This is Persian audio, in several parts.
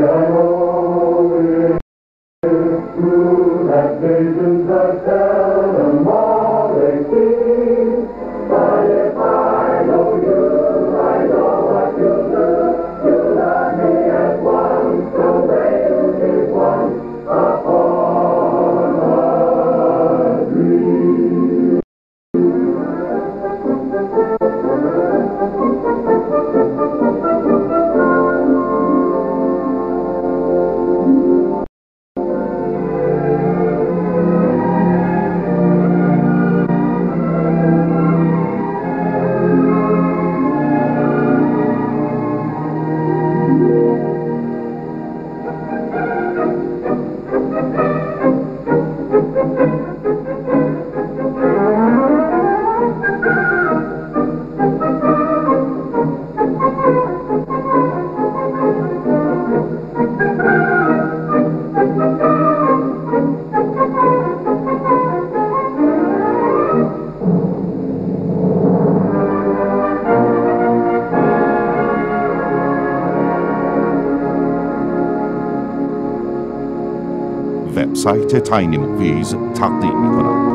وبسایت تاینی موویز تقدیم می‌کند.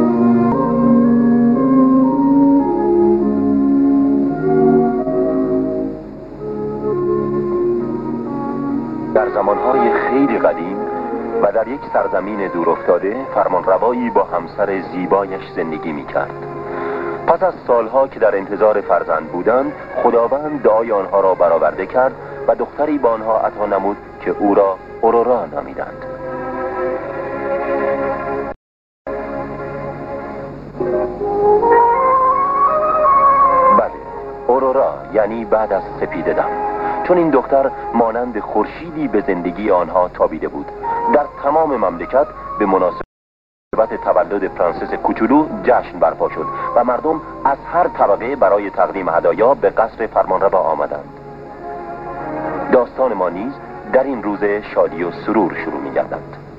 در زمانهای خیلی قدیم و در یک سرزمین دورافتاده فرمانروایی با همسر زیبایش زندگی می‌کرد. پس از سالها که در انتظار فرزند بودند، خداوند دعای آنها را برآورده کرد و دختری به آنها عطا نمود که او را اورورا نامیدند. بله، اورورا یعنی بعد از سپیده دم، چون این دختر مانند خورشیدی به زندگی آنها تابیده بود. در تمام مملکت به مناسبت تولد پرنسس کوچولو جشن برپا شد و مردم از هر طبقه برای تقدیم هدایا به قصر فرمانروا آمدند. داستان ما نیز در این روز شادی و سرور شروع می‌گردد.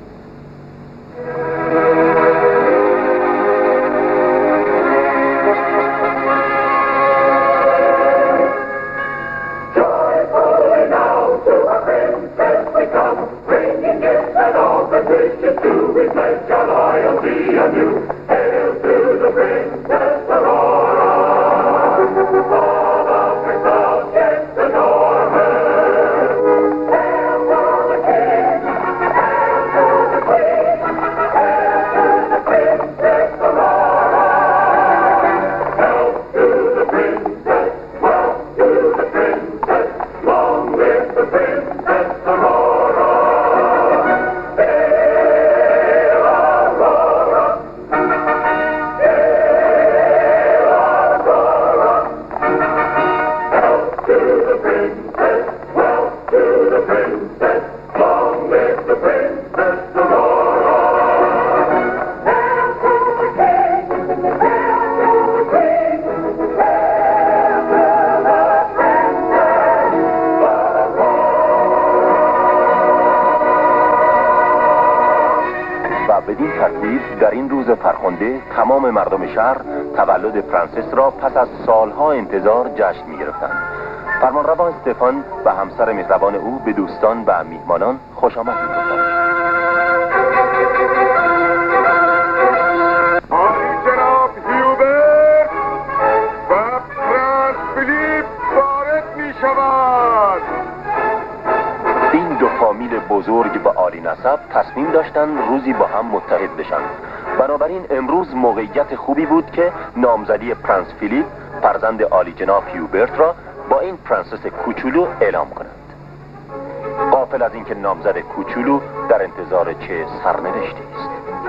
بدین ترتیب در این روز فرخنده تمام مردم شهر تولد پرنسس را پس از سالها انتظار جشن می گرفتند. فرمانروا استفان و همسر مهربان او به دوستان و میهمانان خوش آمد می گفتند. جناب هیوبرت و پرنس فیلیپ وارد می شود. این دو فامیل بزرگ و عالی نسب تصمیم داشتند روزی با هم متحد بشن. بنابراین امروز موقعیت خوبی بود که نامزدی پرنس فیلیپ فرزند عالی جناب هیوبرت را با این پرنسس کوچولو اعلام کنند. غافل از اینکه نامزد کوچولو در انتظار چه سرنوشتی است.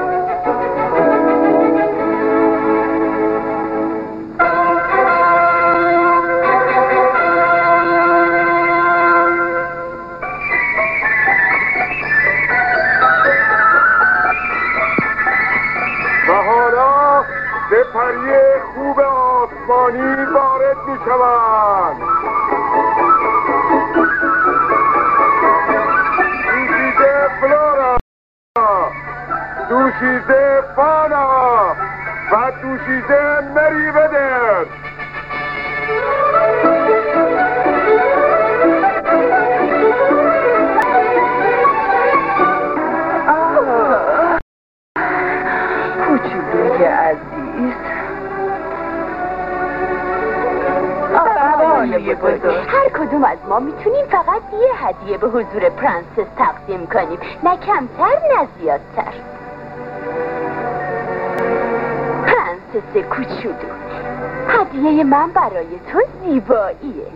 سپری خوب آسمانی وارد می شوند. دوشیزه فلورا، دوشیزه فانا و دوشیزه مری ودر. ما میتونیم فقط یه هدیه به حضور پرنسس تقدیم کنیم، نه کمتر نه زیادتر. پرنسس کوچولو، هدیه من برای تو زیباییه.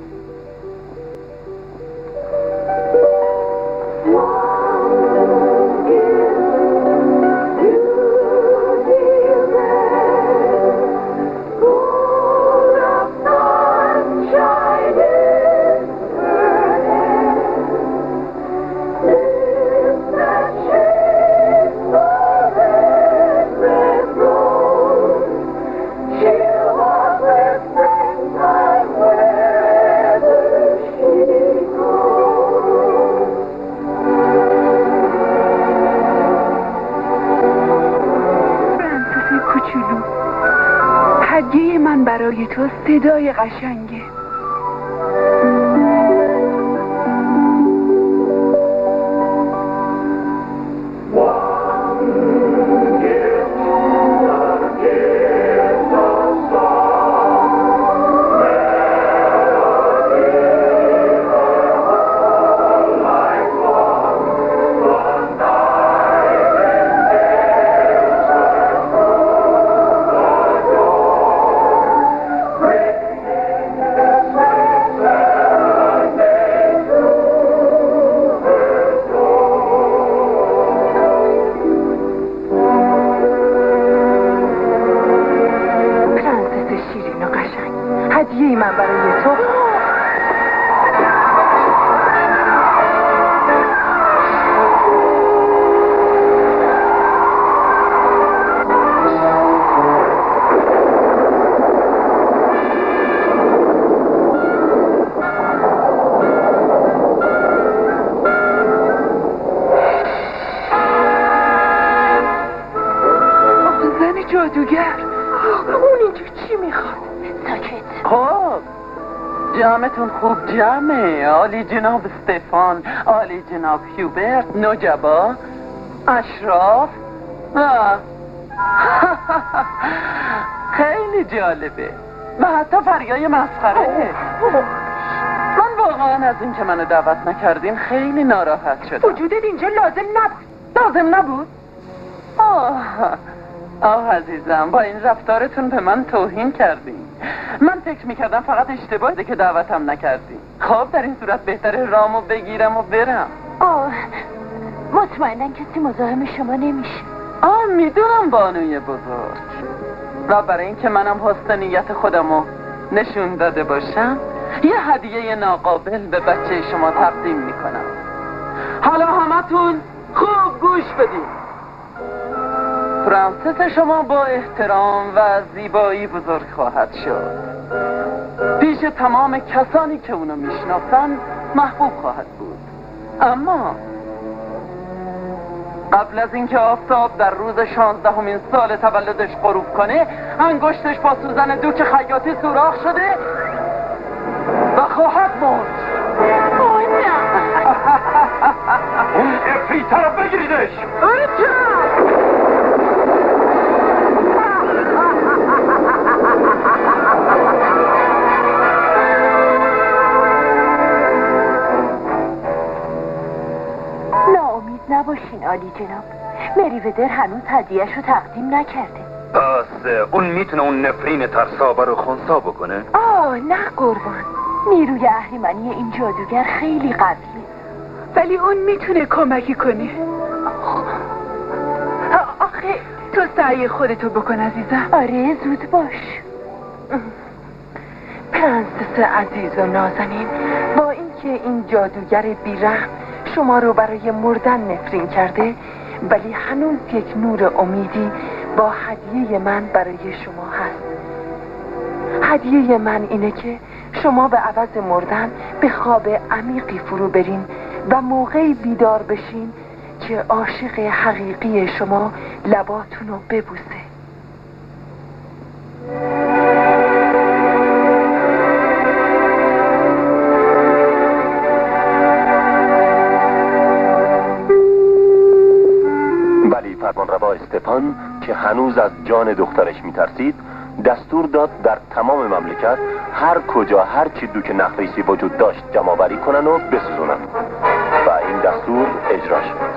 هدیه من برای تو صدای قشنگه. هدیه من برای تو. زن جادوگر، اون اینجا چی میخواد؟ ساکت. خب جمعتون خوب جمعه. عالی جناب استفان، عالی جناب هیوبرت، نوجبا، اشراف. خیلی جالبه و حتی فریای مسخره. من واقعا از این که منو دعوت نکردین خیلی ناراحت شدم. وجودت اینجا لازم نبود. لازم نبود؟ آه عزیزم، با این رفتارتون به من توهین کردین. من فکر میکردم فقط اشتباهه که دعوتم نکردین. خب در این صورت بهتره رامو بگیرم و برم. مطمئناً کسی مزاحم شما نمیشه. میدونم بانوی بزرگ، و برای اینکه منم حسن نیت خودمو نشون داده باشم یه هدیه ناقابل به بچه شما تقدیم میکنم. حالا همتون خوب گوش بدین. پرنسس شما با احترام و زیبایی بزرگ خواهد شد. پیش تمام کسانی که اونو میشناسن محبوب خواهد بود. اما قبل از اینکه آفتاب در روز 16مین سال تولدش غروب کنه انگشتش با سوزن دوک خیاطی سوراخ شده و خواهد مرد. اون افریته رو بگیریدش. ناامید نباشین عالی جناب، مریودر هنوز هدیه‌اش رو تقدیم نکرده. پس اون میتونه اون نفرین ترسابه رو خونسا بکنه؟ نه قربان، نیروی اهریمنی این جادوگر خیلی قویه، ولی اون میتونه کمکی کنه. آخه تو سعی خودتو بکن عزیزم. آره زود باش. پرنسس عزیز و نازنین، با اینکه این جادوگر بیرحم شما رو برای مردن نفرین کرده، ولی هنوز یک نور امیدی با هدیه من برای شما هست. هدیه من اینه که شما به عوض مردن به خواب عمیقی فرو برین و موقعی بیدار بشین که عاشق حقیقی شما لباتون رو ببوسه. ولی فرمانروا استفان که هنوز از جان دخترش میترسید دستور داد در تمام مملکت هر کجا هر چی دوک نخریسی وجود داشت جمع بری کنن و بسوزونن و این دستور اجرا شد.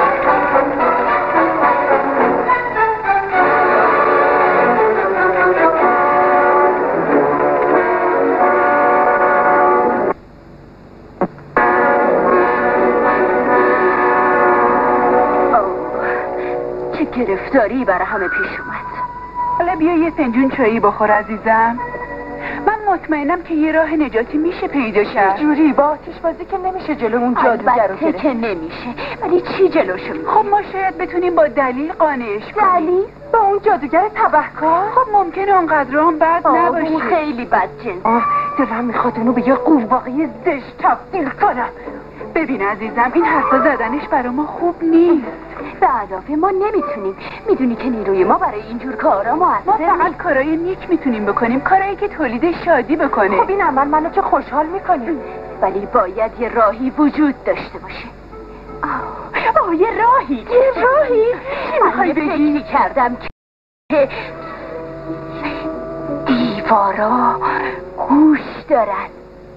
گرفتاری برای همه پیش اومد. حالا بیا یه فنجون چایی بخور عزیزم. من مطمئنم که یه راه نجاتی میشه پیدا کرد. جوری با آتش بازی که نمیشه جلو اون جادوگر رو گرفت. که نمیشه، ولی چی جلوشو میگیره؟ خب ما شاید بتونیم با دلیل قانعش کنیم. دلیل؟ با اون جادوگر تبهکار؟ خب ممکنه اونقدر هم بد نباشه. اون خیلی بد جنس. دلم میخواد اونو به یه قورباغه زشت تبدیل کنم. ببین عزیزم، این حرفا زدنش برای ما خوب نیست. به علاوه ما نمیتونیم. میدونی که نیروی ما برای اینجور کارا ما موثر فقط کارای نیک میتونیم بکنیم، کارایی که تولید شادی بکنه. خب این عمل منو که خوشحال میکنه، ولی باید یه راهی وجود داشته باشه. یه راهی. من فکری کردم که دیوارا گوش دارن.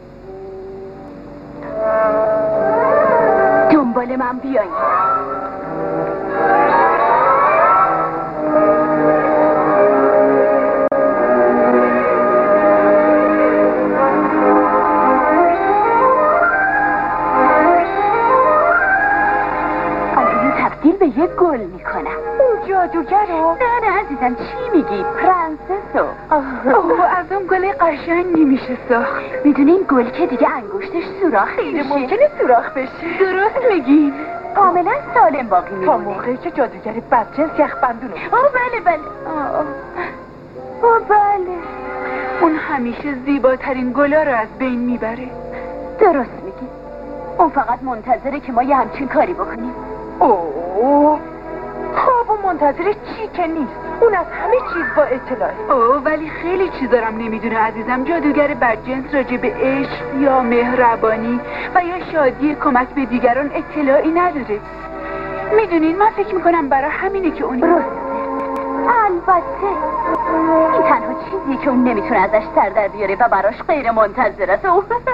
دنبال من بیاین. به یه گل میکنم. اون جادوگر رو؟ نه عزیزم، چی میگی؟ پرنسسو. از اون گل قشنگ نمیشه ساخت. میدونی این گل که دیگه انگشتش سوراخ خیلی میشه. ممکنه سوراخ بشه. درست میگین. کاملا سالم باقی میمونه تا موقعی که جادوگر بدجنس یخبندونه. بله. بله. اون همیشه زیباترین گلا رو از بین میبره. درست میگی. اون فقط منتظره که ما یه همچین کاری بکنیم. خب اون منتظر چی که نیست. اون از همه چیز با اطلاعه. ولی خیلی چیزارم نمیدونه عزیزم. جادوگر بدجنس راجع به عشق یا مهربانی و یا شادی کمک به دیگران اطلاعی نداره. میدونین من فکر میکنم برای همینه که اون البته این تنها چیزیه که اون نمیتونه ازش سر در بیاره و براش غیر منتظر است.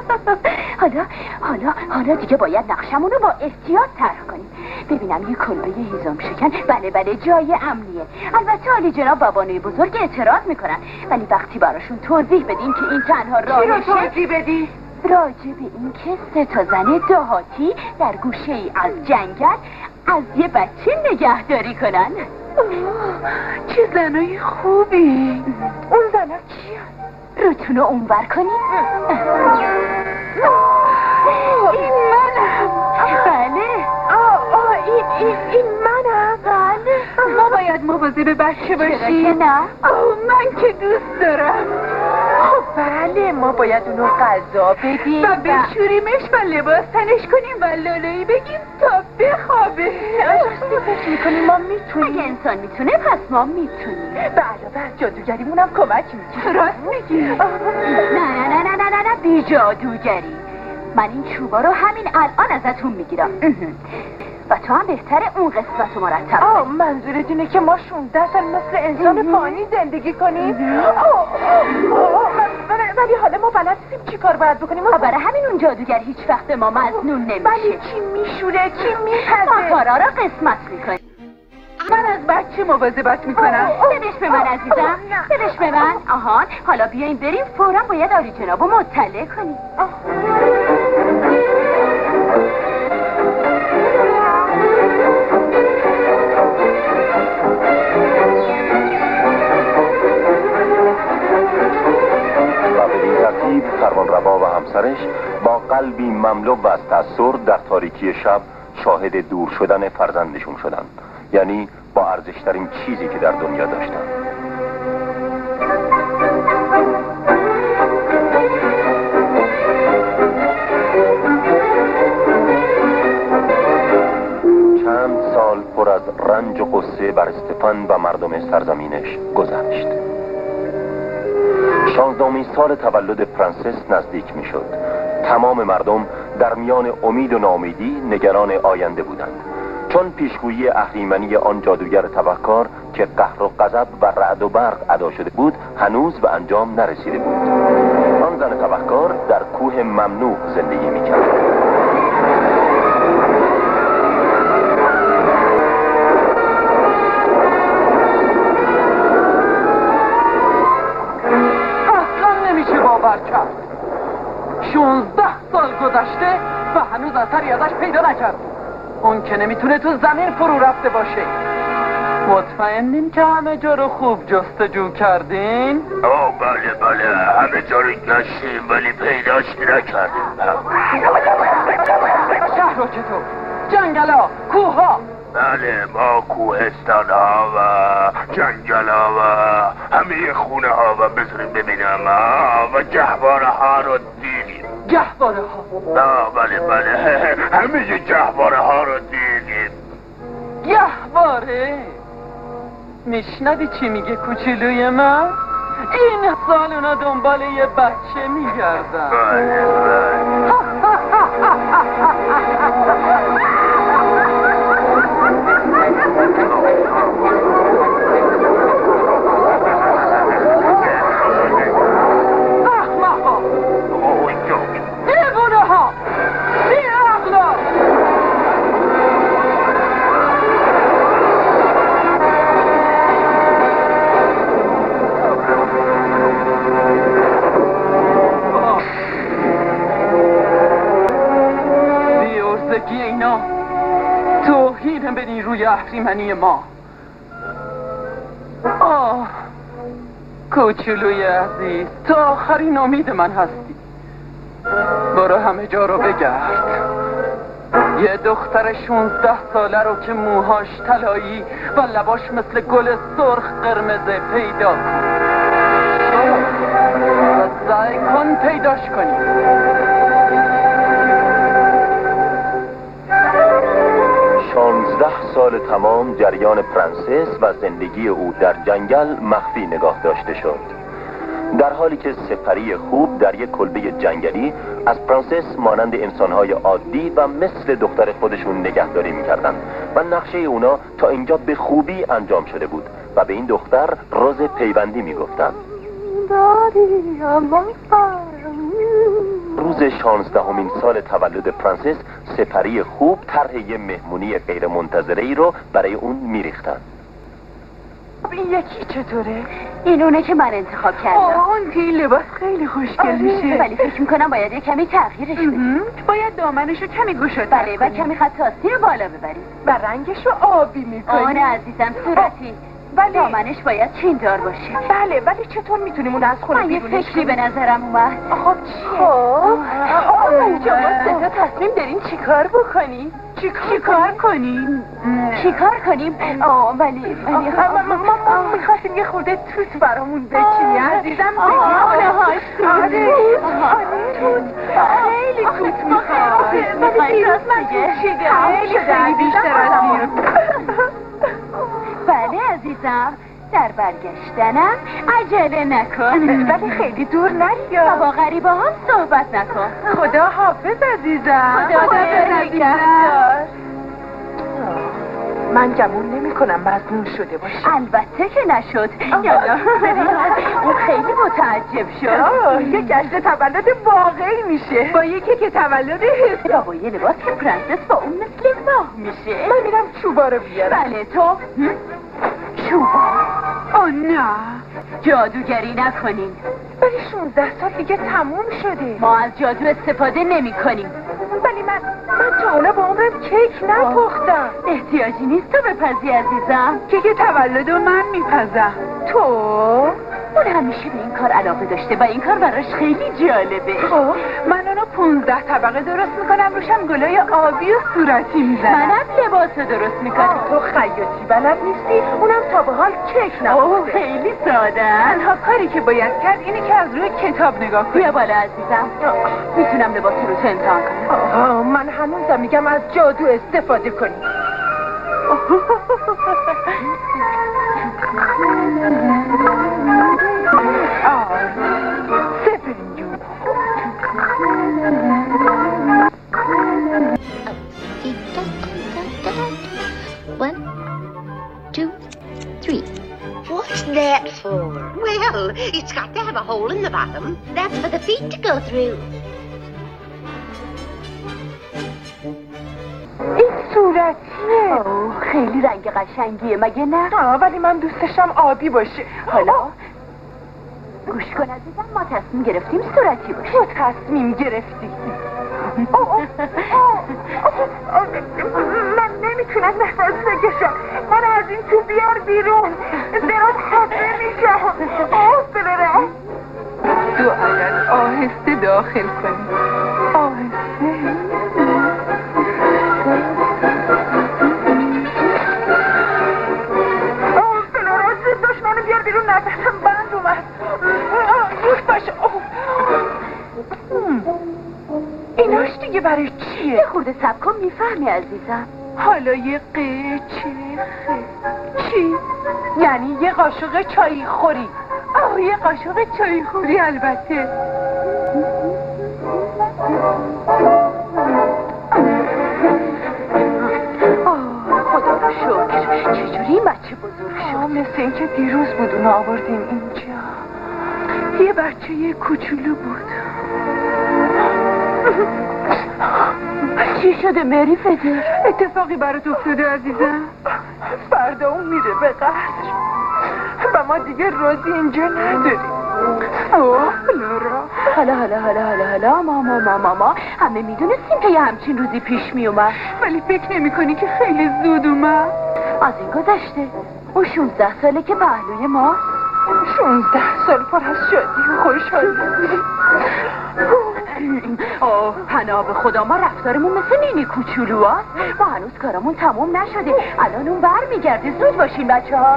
حالا دیگه باید نقشمون رو با احتیاط طرح کنیم. ببینم یه کلبه هیزم شکن. بله جای امنیه. البته عالی جناب و بانوی بزرگ اعتراض میکنن، ولی وقتی براشون توضیح بدیم که این تنها راهشه. چی رو توضیح بدی؟ راجع به این که 3 زن دهاتی در گوشه ای از جنگل از یه بچه نگهداری کنن. چه زنای خوبی. اون زنا کیه؟ روتونو اونور کنیم. این منم. بله. این منم. بله. ما باید مواظب بچه باشیم. چرا که نه؟ من که دوست دارم. بله، ما باید اونو غذا بدیم و بشوریمش و لباس تنش کنیم و لالایی بگیم تا بخوابه. راستی فکر میکنیم ما میتونیم؟ اگه انسان میتونه پس ما میتونیم. به علاوه از جادوگریمونم کمک میکنیم. راست میگی؟ نه بی جادوگری. من این چوبا رو همین الان ازتون میگیرم و تو هم بهتره اون قسمت رو مرتب کنی. منظورت اینه که ما 16 سال مثل انسان فانی زندگی کنیم؟ ولی حالا ما بلد نیستیم چی کار باید بکنیم. برای همین اون جادوگر هیچ وقت ما مظنون نمیشه. ولی کی میشوره، کی میپزه؟ ما کارا رو قسمت میکنیم. من از بچه مواظبت میکنم. بدش به من عزیزم، بدش به من. آهان، حالا بیاییم بریم. فوراً باید عالی جنابو مطلع کنیم. فرمانروا و همسرش با قلبی مملو از تأثر در تاریکی شب شاهد دور شدن فرزندشون شدند، یعنی با ارزشترین چیزی که در دنیا داشتن. چند سال پر از رنج و غصه بر استفان و مردم سرزمینش گذشت. 16مین سال تولد پرنسس نزدیک می شد. تمام مردم در میان امید و ناامیدی نگران آینده بودند، چون پیشگویی اهریمنی آن جادوگر تبهکار که قهر و غضب و رعد و برق ادا شده بود هنوز به انجام نرسیده بود. آن زن تبهکار در کوه ممنوع زندگی میکرد. اصلا نمیشه باور کرد. 16 سال گذشته و هنوز اثری ازش پیدا نکرد. اون که نمیتونه تو زمین فرو رفته باشه. مطمئنین که همه جا رو خوب جستجو کردین؟ بله همه جا رو گشتیم ولی پیداش نکردیم. شهر رو چطور؟ جنگلا، کوه ها؟ بله ما کوهستان ها و جنگل ها و همه خونه ها و بذاریم ببینم و گهواره ها رو دیدیم. گهواره ها؟ بله همه گهواره ها رو دیدیم. گهواره؟ میشنوی چی میگه کوچولوی من؟ این سال اونا دنبال یه بچه میگردن. بله احمقا، دیوونه ها، بی عقلا. بی‌عرضگی اینا توهین به نیروی اهریمنی ما. کوچولوی عزیز، تا آخرین امید من هستی. برو همه جا رو بگرد. یه دختر 16 ساله رو که موهاش طلایی و لباش مثل گل سرخ قرمزه پیدا کن و سعی کن پیداش کنی. 16 سال تمام جریان پرنسس و زندگی او در جنگل مخفی نگاه داشته شد، در حالی که سپری خوب در یک کلبه جنگلی از پرنسس مانند انسانهای عادی و مثل دختر خودشون نگهداری میکردند و نقشه اونا تا اینجا به خوبی انجام شده بود و به این دختر روز پیوندی میگفتند. روز 16مین سال تولد پرنسس، سپری خوب طرح یه مهمونی غیر منتظره ای رو برای اون میریختن. این یکی چطوره؟ این اونه که من انتخاب کردم. اون که این لباس خیلی خوشگل میشه. ولی فکر میکنم باید یه کمی تغییرش بدیم. باید دامنشو کمی گشاد. بله و کمی خط آستی رو بالا ببریم و رنگشو آبی میکنیم. آره عزیزم، صورتی. ولی دامنش باید چیندار باشه. بله ولی چطور میتونیم اون از خونه من یه بیرونش فکری به نظرم اومد. خب چیه؟ شما تصمیم دارین چیکار بکنیم؟ چیکار کنیم؟ چیکار کنیم؟ ولی ما میخواستیم یه خورده توت برامون بچینی عزیزم. خیلی توت میخواد. خیلی بیشتر از این. بله عزیزم، در برگشتنم عجله نکن. ولی خیلی دور نریا و با غریبه ها صحبت نکن. خدا حافظ عزیزم. خدا نگهدار. من گمون نمی کنم مظنون شده باشه. البته که نشد. یالا اون خیلی متعجب شد. یه جشن تولد واقعی میشه با یکی که تولد حس یا با یه لباس که پرنسس با اون مثل ماه میشه. من میرم چوبا رو بیارم. بله تو چوبا؟ نه جادوگری نکنین. ولی 16 سال دیگه تموم شده. ما از جادو استفاده نمی کنیم. ولی من تا حالا با عمرم کیک نپختم. احتیاجی نیست تو بپزی عزیزم. کیک تولد رو من میپزم. تو؟ اون همیشه به این کار علاقه داشته و این کار براش خیلی جالبه. خب من اونو 15 طبقه درست میکنم، روشم گلای آبی و صورتی میزنم. منم لباس درست میکنم. تو خیاطی بلد نیستی؟ اونم تا به حال کیک نپخته. خیلی ساده. تنها کاری که باید کرد اینه که از روی کتاب نگاه کنی. بیا بالا عزیزم. میتونم لباس رو تو امتحان کنم. من هنوزم میگم از جادو استفاده کنی. سفرین جون. One, two, three. What's that for? Well, Well, it's got to have a hole in the bottom. That's for the feet to go through. این صورتیه. خیلی رنگ قشنگیه مگه نه؟ ولی من دوستشم آبی باشه. حالا گوش کن عزیزم، ما تصمیم گرفتیم صورتی باشه. تو تصمیم گرفتی؟ من نمیتونم نفس بکشم. من از این تو بیار بیرون. دارم خسته میشم. بلرم. دو عدد آهسته داخل کنی. آهسته. بلرم زود باش، منو بیار بیرون. نفسم بند اومد. زود باش. ایناش دیگه برای چیه؟ یه خورده صبر کن میفهمی عزیزم. حالا یه چی؟ یعنی یه قاشق چای خوری. یه قاشق چای خوری البته. خدا رو شکر. چجوری این بچه بزرگ شد؟ مثل اینکه دیروز بود اونو آوردیم اینجا. یه بچه کوچولو بود. چی شده مری فدر؟ اتفاقی برات افتاده عزیزم. فردا اون میره به قصر و ما دیگه روزی اینجا نداریم. حالا ماما همه میدونستیم که یه همچین روزی پیش میومد، ولی فکر نمی کنی که خیلی زود اومد؟ از این گذشته اون 16 ساله که پهلوی ما. 16 سال پر از شادی و خوشحالی. پناه به خدا، ما رفتارمون مثل نینی کوچولو هست. ما هنوز کارمون تموم نشده. الان اون بر میگرده. زود باشین بچه ها.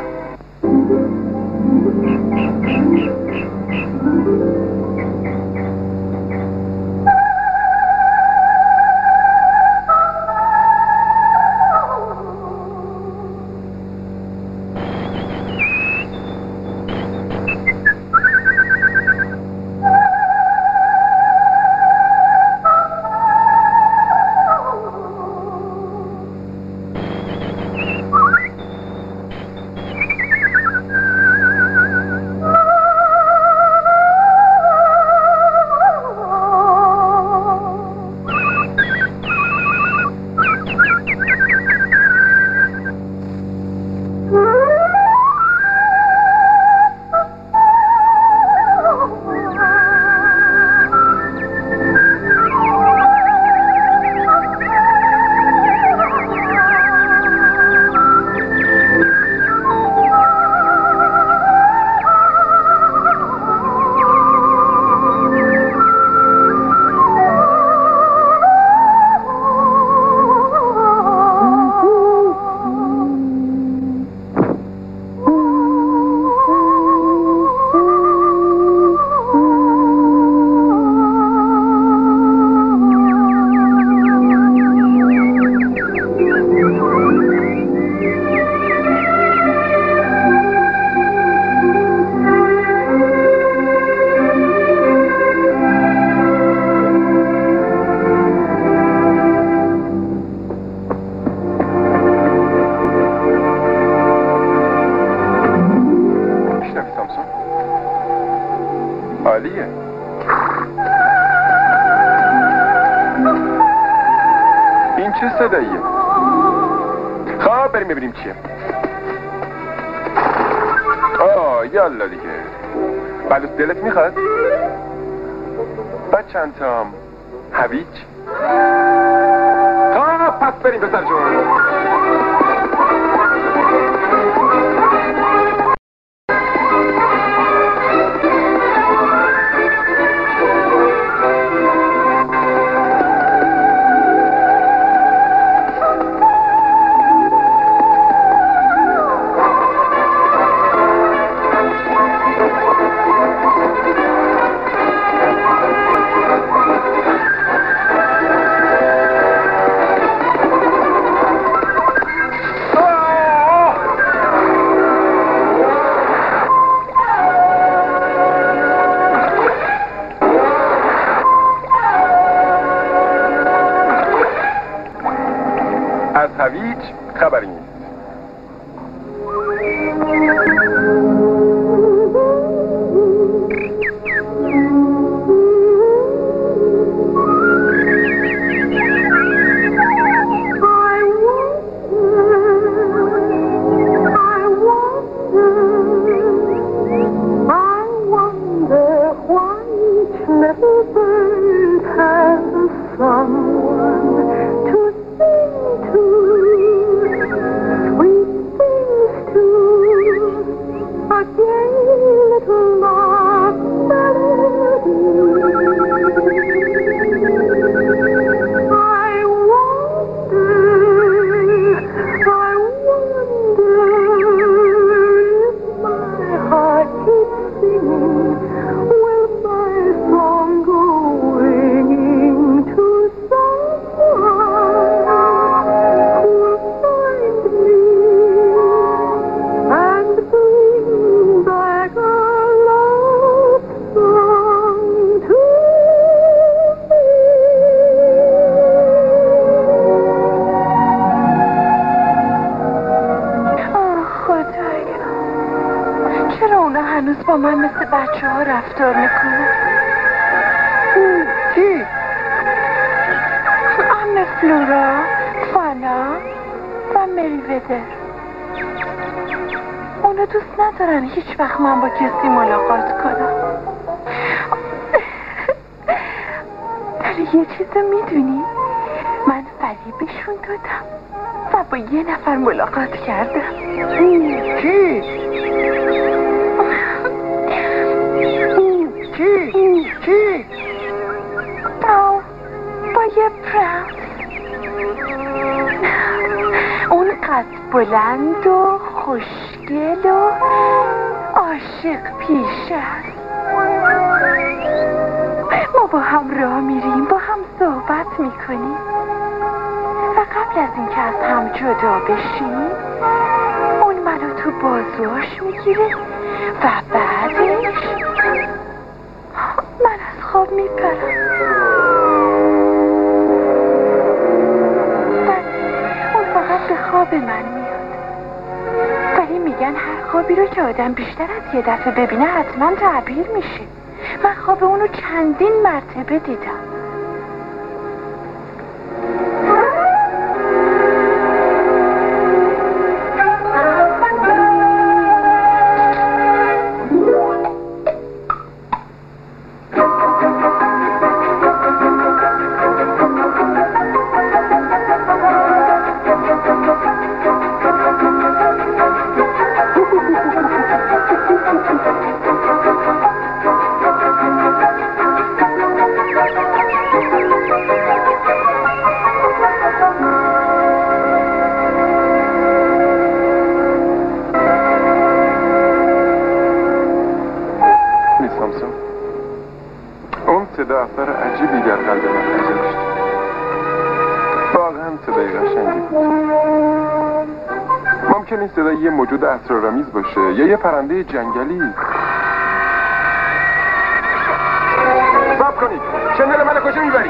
عالیه. این چه صداییه؟ خب بریم ببینیم چیه. یالا دیگه. بلوز دلت میخواد؟ بعد چند تام هویج؟ خب پس بریم پسر جون. از هویج خبری نیست. با من مثل بچه ها رفتار میکنه. کی؟ عمه فلورا، فانا و مری ودر. اونا دوست ندارن هیچ وقت من با کسی ملاقات کنم. ولی یه چیز میدونی؟ من فریبشون دادم و با یه نفر ملاقات کردم. کی؟ کی؟ با یه پرنس. اون قد بلند و خوشگل و عاشق پیش است. ما با هم راه میریم، با هم صحبت میکنیم و قبل از اینکه از هم جدا بشیم اون منو تو بازوهاش میگیره و بعدش من از خواب میپرم. اون فقط به خواب من میاد، ولی میگن هر خوابی رو که آدم بیشتر از یه دفعه ببینه حتما تعبیر میشه. من خواب اونو چندین مرتبه دیدم. صدا اثر عجیبی در قلب من گذاشت. واقعا صدای قشنگی بود. ممکن این صدا یه موجود اسرارآمیز باشه یا یه پرنده جنگلی. صبر کنید، شنل منو کجا میبرید؟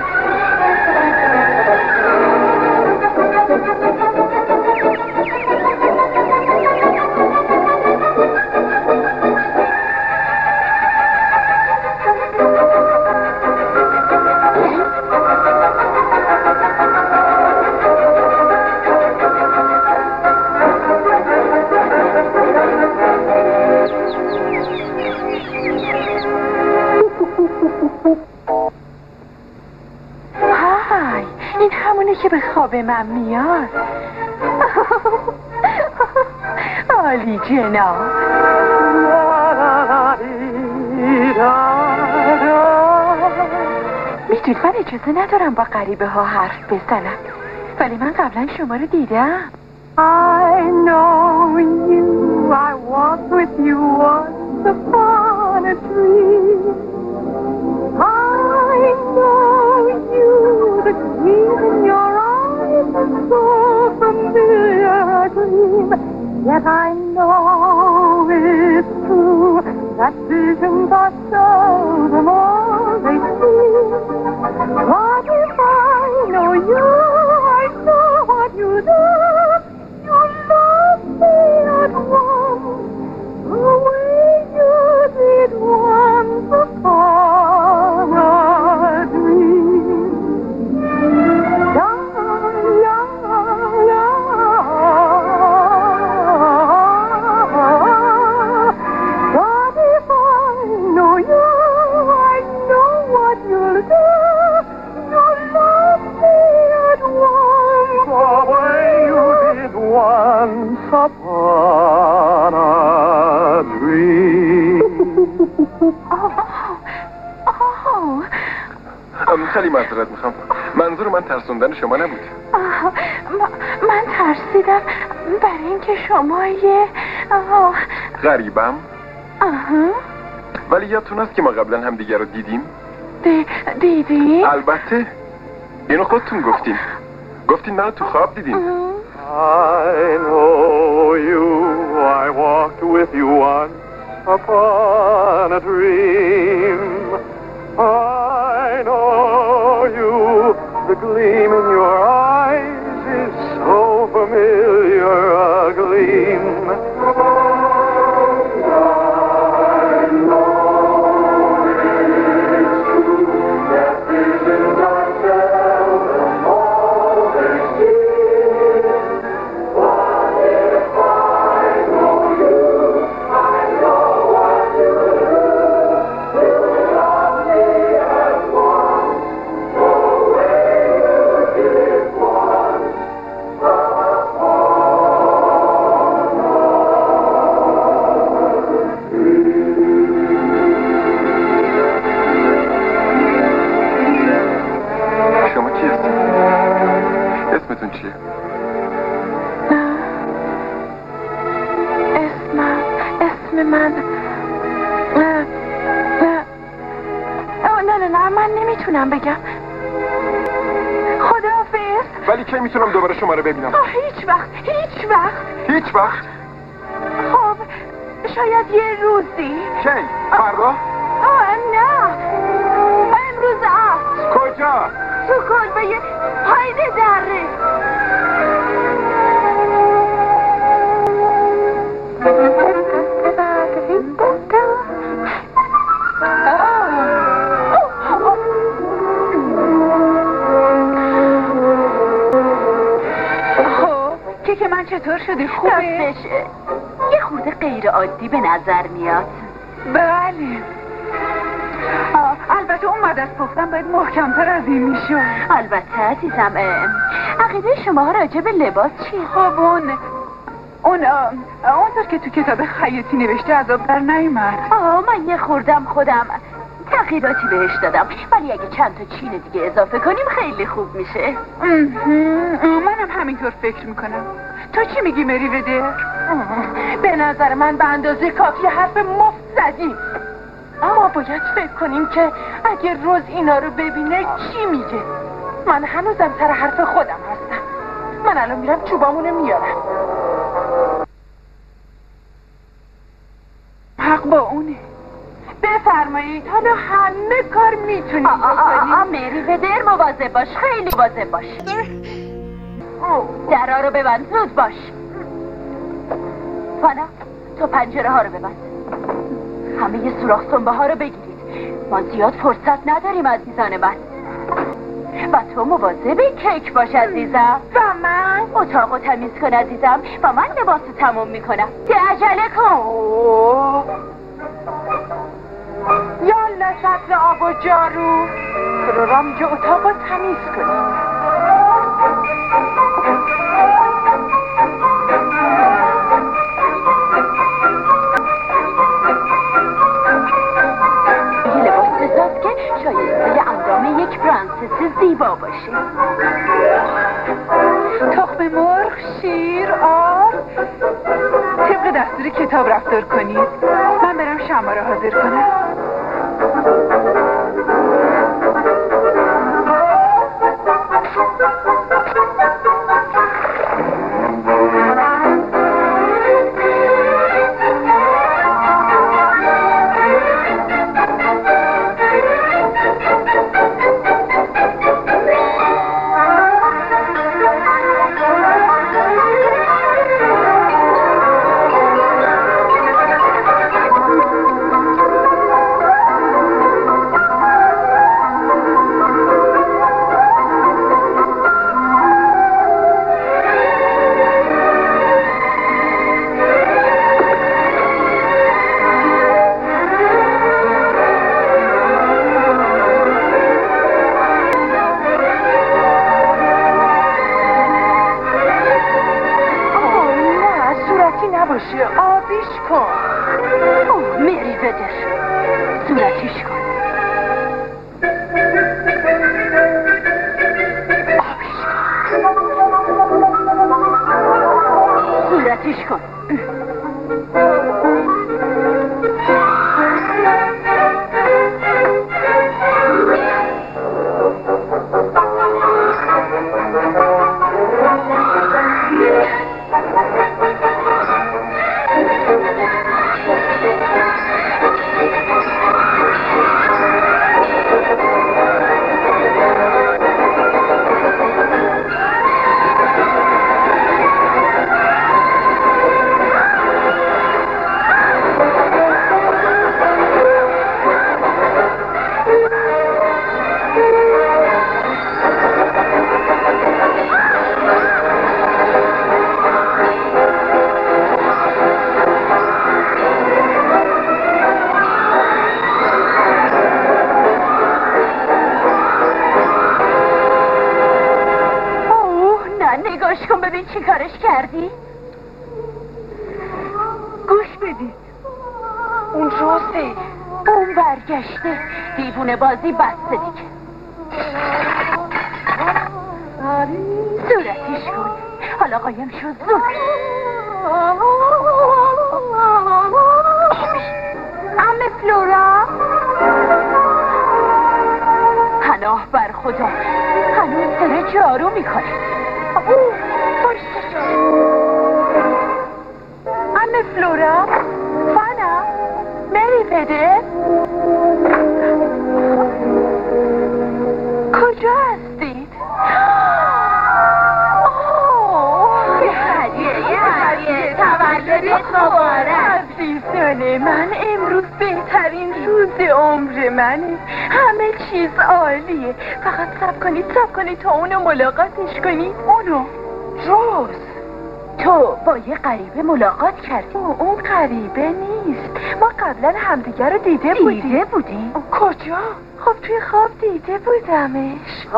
که به خواب من میاد. عالی جناب. میدونی من اجازه ندارم با غریبه ها حرف بزنم، ولی من قبلا شما رو دیدم. I know you, I walked with you once upon a dream. I know you, the gleam in your eyes is so familiar a dream. Yet I know it's true, that visions are seldom all they seem. But if I know you, I know what you do. You love me at once, the way you did once upon a dream. La, la, la. But if I know you, I know what you'll do. You'll love me at once, the way you did once upon a dream. خیلی معذرت میخوام. منظور من ترسوندن شما نبود. من ترسیدم برای اینکه شما یه غریبم. ولی یادتون هست که ما قبلا هم دیگر رو دیدیم؟ دیدی؟ البته اینو خودتون گفتین منو تو خواب دیدین. I know you, I walked with you once upon a dream. I know you, the gleam in your eyes is so familiar a gleam. I اسمتون چیه؟ اسم من نه من نمیتونم بگم. خداحافظ. ولی کی میتونم دوباره شما رو ببینم؟ هیچ وقت. هیچ وقت؟ خب شاید یه روزی. کی؟ فردا؟ نه امروز عصر. کجا؟ تو کلبه پایین دره. که من چطور شده؟ خوبه؟ راستش یه خورده غیر عادی به نظر میاد. بله البته اون بعد از پختن باید محکمتر از این میشد. البته عزیزم عقیده شما راجع به لباس چیه؟ خب اونطور که تو کتاب خیاطی نوشته عذاب در نیومد. من یه خوردم خودم تغییراتی بهش دادم، ولی اگه چند تا چین دیگه اضافه کنیم خیلی خوب میشه. منم همینطور فکر میکنم. تو چی میگی مری ودر؟ به نظر من به اندازه کافی حرف مفت زدیم. ما باید فکر کنیم که اگه روز اینا رو ببینه چی میگه. من هنوزم سر حرف خودم هستم. من الان میرم چوبامونو میارم. حق با اونه. بفرمایید حالا همه کار میتونیم بکنیم. مری ودر مواظب باش، خیلی مواظب باش. درها رو ببند، زود باش. فانا تو پنجره ها رو ببند. همه ی سوراخ سنبه ها رو بگیرید. ما زیاد فرصت نداریم عزیزان من. و تو مواظب کیک باش عزیزم. و من اتاقو تمیز کن عزیزم و من لباسو تموم میکنم. که عجله کن. یالا سطل آب و جارو. پروگرام که اتاقو تمیز کنیم. یه لباس بساز که شایسته اندام یک پرنسس زیبا باشه. تخم مرغ، شیر، آب. طبق دستور کتاب رفتار کنید. من برم شمع رو حاضر کنم. آبیش کن. مری ودر صورتیش کن. آبیش کن. صورتیش کن. نگاش کن ببین چی کارش کردی. گوش بدید. اون روزه. اون برگشته. دیوونه بازی بسته دیگه. صورتیش حالا قایم شو زود. عمه فلورا، پناه بر خدا، هنوز داره جارو میکنه. عمه فلورا، فانا، مری بده، کجا هستید؟ یه تولدت مبارک. عزیزان من، امروز بهترین روز عمر منه. همه چیز عالیه. فقط صبر کنید تا اونو ملاقاتش کنید. اونو؟ روز، تو با یه غریبه ملاقات کردی؟ اون غریبه نیست. ما قبلا همدیگه رو دیده بودیم. کجا؟ خب توی خواب دیده بودمش.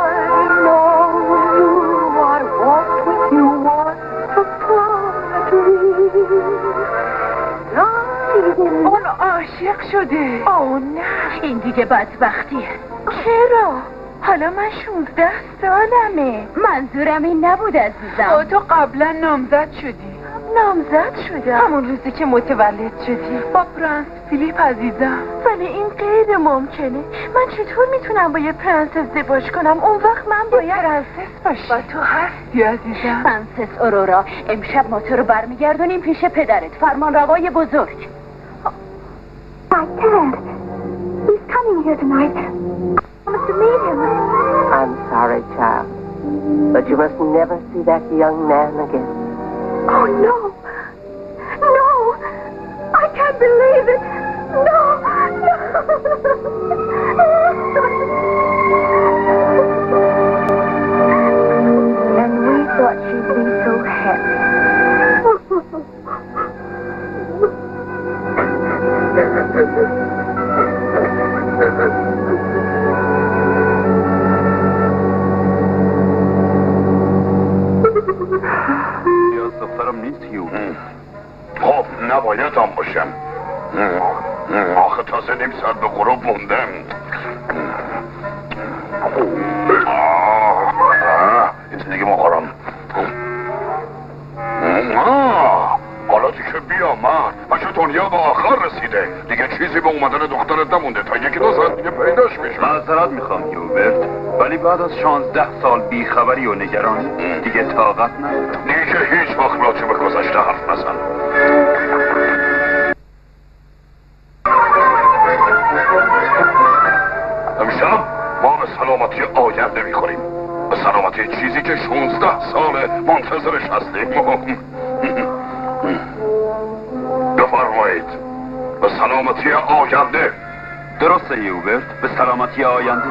اون عاشق شده. آه نه، این دیگه بدبختیه. چرا؟ حالا من 16 سالمه. منظورم این نبود عزیزم. تو قبلا نامزد شدی. نامزد شدم همون روزی که متولد شدی با پرنس فیلیپ عزیزم. ولی این غیر ممکنه. من چطور میتونم با یه پرنس ازدواج کنم؟ اون وقت من باید پرنسس باشم. و تو هستی عزیزم. پرنسس اورورا، امشب ما تو رو برمیگردونیم پیش پدرت، فرمانروای بزرگ. He's coming here tonight. I must meet him. I'm sorry, child, but you must never see that young man again. Oh, no. No. I can't believe it. No. And we thought she'd be so happy. دخترم نیست هیو. خب نباید هم باشم. آخه تازه نیم ساعت به غروب موندم. این دیگه مخورم. حالاتی که بیامد بچه دنیا به آخر رسیده. دیگه چیزی به اومدن دخترت نمونده تا 1-2 ساعت دیگه پیداش میشه. معذرت میخوام هیوبرت، ولی بعد از 16 سال بیخبری و نگرانی دیگه طاقت ندارم. دیگه هیچ وقت راجع به گذشته حرف نزن. امشب ما به سلامتی آینده میخوریم، به سلامتی چیزی که 16 سال منتظرش هستیم. بفرمایید، به سلامتی آینده. درسته هیوبرت، به سلامتی آینده.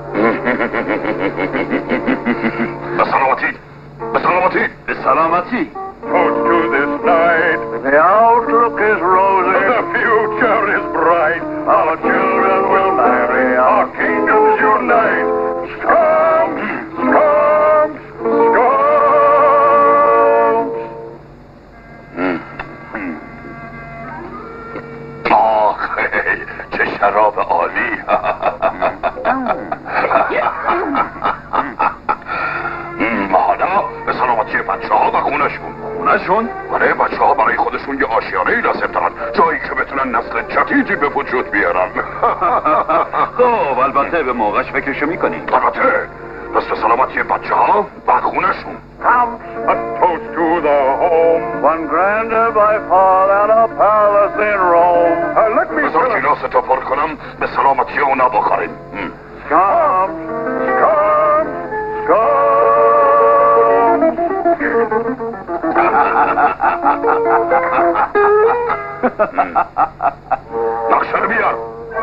به سلامتی، به سلامتی، به سلامتی. Toast to this night. The outlook is rosy. The future is bright. Our children will marry. Our kingdoms unite. Scones, scones, scones. آخ، چه شراب عالی. حالا به سلامتی بچه ها و خونشون. خونشون؟ آره، بچه ها برای خودشون یه آشیانه‌ای لازم دارن، جایی که بتونن نسل جدیدی به وجود بیارن. خب البته به موقعش فکرشو میکنی. البته، پس به سلامتی بچه ها و خونشون. Comes a toast to the home, one grander by far than a palace in Rome. Let me بذار گیلاستو پر کنم، به سلامتی اونا بخوریم. Scum, scum, scum. نقشه رو بیار.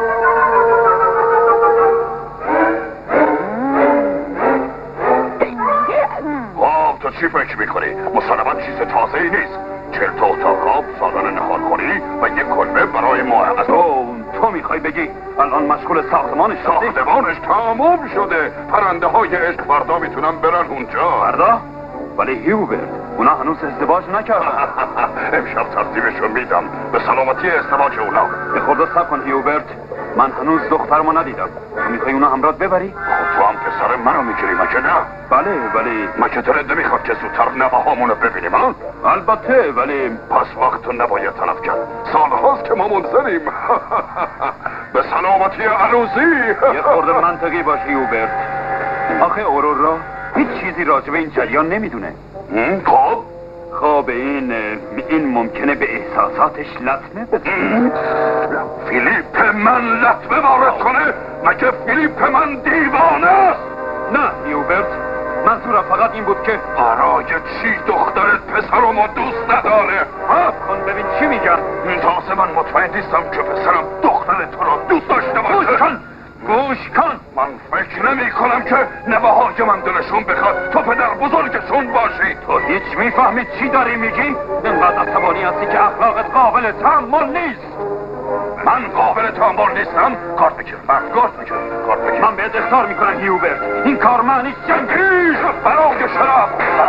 خب تو چی فکر میکنی؟ مسلماً چیز تازه ای نیست. 40 تا اتاق خواب، سالن نهارخوری و یک کلبه برای ماه. تو میخوای بگی الان مشغول ساختمانش شدی؟ ساختمانش تمام شده. پرنده های عشق فردا میتونن برن اونجا. فردا؟ ولی هیوبرت، اونا هنوز ازدواج نکردن. امشب ترتیبشو میدم، به سلامتی ازدواج اونا. به خدا صبر کن هیوبرت، من هنوز دخترمو ندیدم. تو میخوای اونا همراهت ببری؟ خب تو هم که پسر منو میگیری مگه نه؟ بله ولی مگه دلت نمیخواد که زودتر نوهامونو ببینیم ها؟ البته ولی پس وقت نباید تلف کرد. سالهاست که ما منتظریم. به سلامتی عروسی. یه خورده منطقی باشی هیوبرت. آخه اورورا هیچ چیزی راجع به این جریان نمیدونه. خب این ممکنه به احساساتش لطمه بزنه. فیلیپ من لطمه وارد کنه؟ مگه فیلیپ من دیوانه است؟ نه هیوبرت، منظورم فقط این بود که برای چی دخترت پسرمو دوست نداره؟ کن ببین چی میگم. تازه من مطمئن نیستم که پسرم دختر تو رو دوست داشته باشه. گوش کن. من فکر نمی کنم که نوه‌های من دلشون بخواد تو پدر بزرگشون باشی. تو هیچ میفهمی چی داری میگی؟ اینقدر عصبانی هستی که اخلاقت قابل تحمل نیست. من قابل تحمل نیستم؟ کارت بگیر. کارت بگیر. من بهت اخطار میکنم هیوبرت. این کار معنیش جنگیز برای شرف،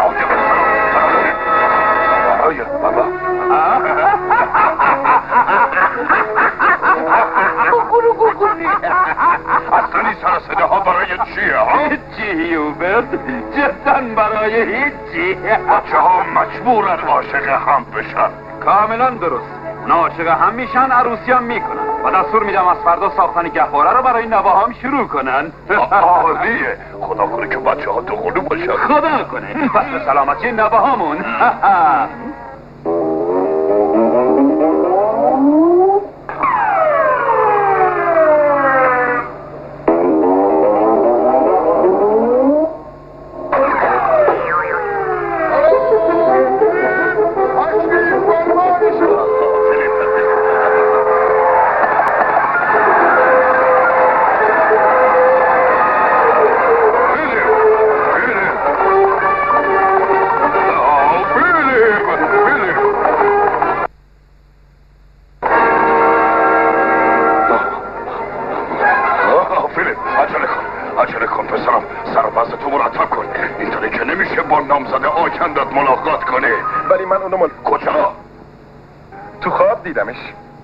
برای بابا. اصلا سر صده ها برای چیه ها؟ هیچی هیوبرت، جدا برای هیچی. بچه ها مجبورن عاشق هم بشن. کاملا درست. اونا عاشق هم میشن، عروسی هم میکنن و دستور میدم از فردا ساختن گهواره رو برای نواهام شروع کنن. عالیه. خدا کنه که بچه ها دوقلو باشن. خدا کنه. پس به سلامتی نواهامون. عجله کن پسرم، سرباز تو مرتب کن. اینطوری که نمیشه با نامزد آکندت ملاقات کنی. ولی من اونو کجا؟ تو خواب دیدمش.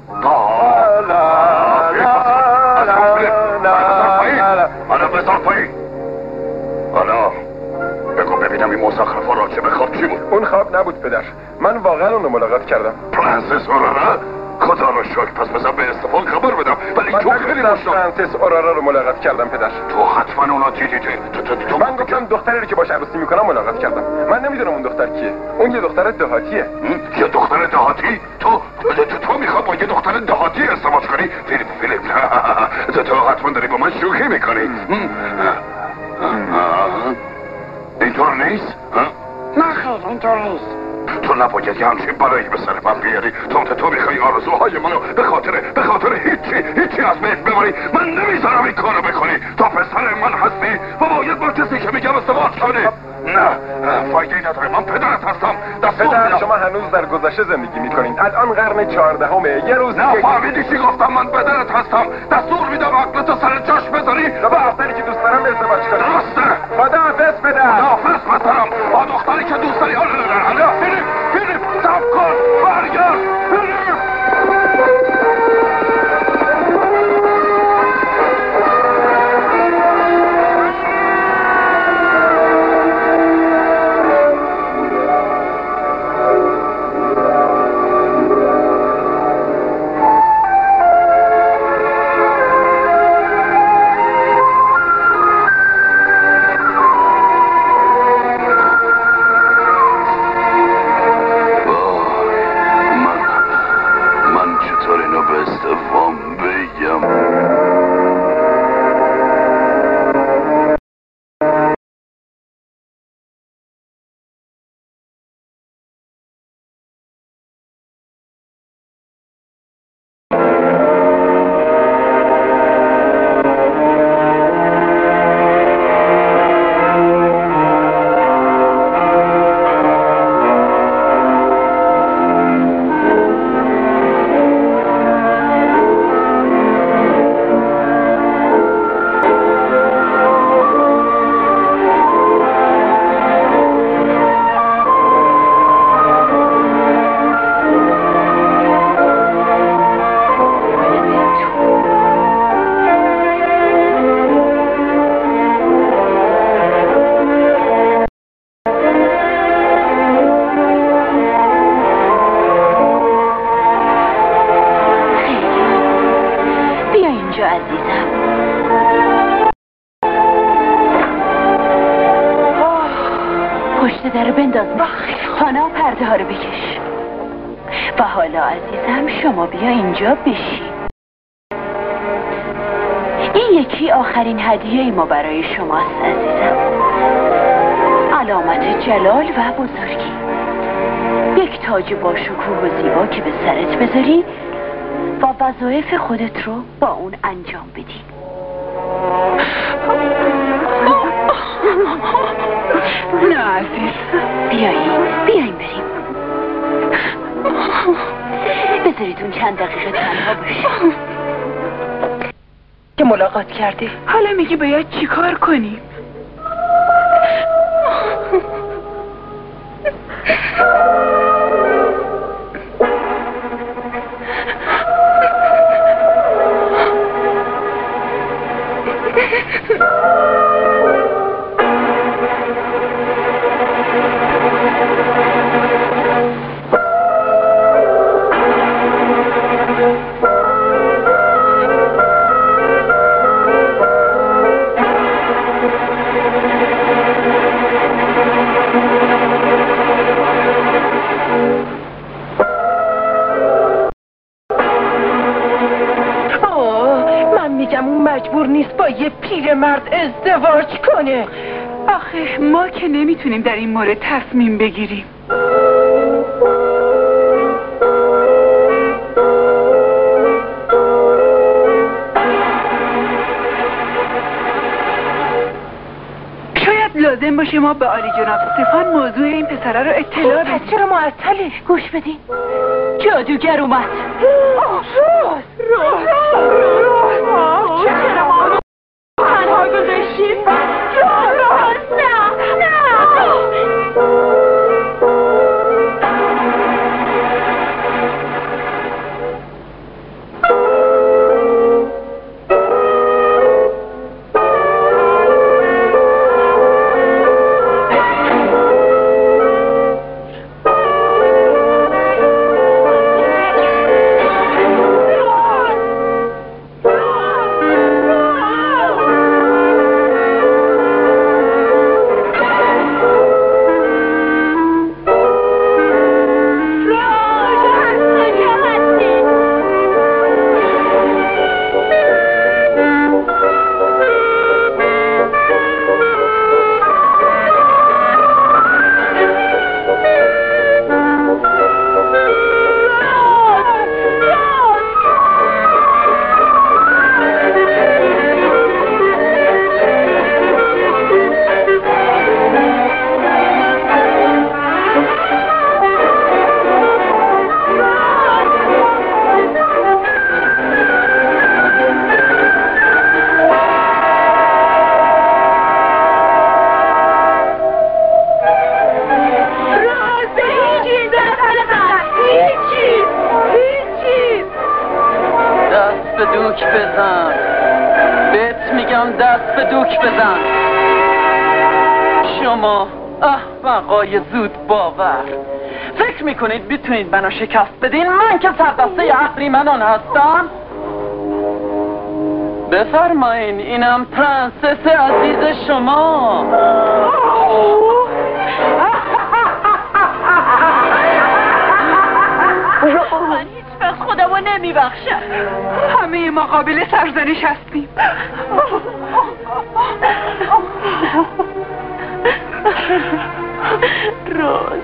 حالا بذار پایین. حالا بگو ببینم این مزخرفا راجع به خواب چی بود؟ اون خواب نبود پدر، من واقعا اونو ملاقات کردم. فرانسیس اورارا؟ خدا رو شکر. پس بذار به استفان خبر بدم. ولی تو خیلی مشتاق. فرانسیس اورارا رو ملاقات کردم پدر. تو حتما اونا دیدیده. من گفتم دختری که باش عروسی میکنم ملاقات کردم. من نمیدونم اون دختر کیه. اون یه دختر دهاتیه. یه دختر دهاتی؟ تو میخوای با یه دختر دهاتی ازدواج کنی؟ فیلیپ تو حتما داری با من شوخی میکنی. اینطور نیست؟ نه خیر اینطور نیست. تو نباید یه همچین برایی به سر من بیاری. تو میخوای آرزوهای منو به خاطر هیچی از بین ببری. من نمیذارم این کارو بکنی. تو پسر من هستی و باید با کسی که میگم ازدواج کنی. نه فایده‌ای نداره. من پدرت هستم. پدر شما هنوز در گذشته زندگی میکنین. الان قرن 14 یه روز نه فهمیدی چی گفتم؟ من پدرت هستم. دستور میدم عقلتو سر جاش بذاری با دختری که دوست دارم ازدواج کنی. درسته. خداحافظ پدر. خداحافظ پسرم. با دختری که دوست داری. فیلیپ صبر کن. برگرد فیلیپ. پشت در بنداز. خانم پرده ها رو بکش. و حالا عزیزم شما بیا اینجا بشی. این یکی آخرین هدیه ما برای شماست عزیزم. علامت جلال و بزرگی. یک تاج با شکوه و زیبا که به سرت بذاری و وظایف خودت رو با اون انجام بدی. نه عزیز، بیاییم بریم. بذاریدون چند دقیقه تنها باشیم. که ملاقات کردی حالا میگی باید چی کار کنیم؟ مجبور نیست با یه پیرمرد ازدواج کنه. آخه ما که نمیتونیم در این مورد تصمیم بگیریم. شاید لازم باشه ما به عالی جناب استفان موضوع این پسره رو اطلاع بدیم. پس چرا معطلی؟ گوش بدین، جادوگر اومد. چرا ما تنها گذاشتیم؟ احمقای زود باور فکر میکنید میتونید منو شکست بدین؟ من که سردسته اهریمنان هستم. بفرمایین، اینم پرنسس عزیز شما. من هیچ وقت خودمو نمیبخشم. همه ما قابل سرزنش هستیم. روز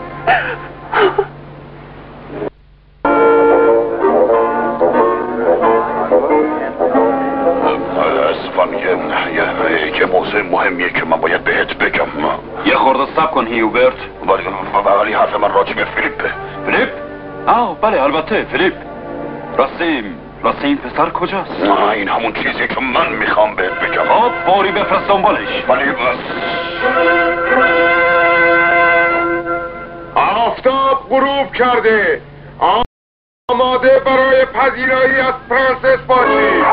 یه موضوع مهمیه که من باید بهت بگم. یه خورده صبر کن هیوبرت. ولی حرف من راجع به فیلیپه. فیلیپ؟ بله البته فیلیپ. راستی این پسر کجاست؟ این همون چیزی که من میخوام بهت بگم. فوری بفرست دنبالش. ولی بس آفتاب غروب کرده. آماده برای پذیرایی از پرنسس باشی.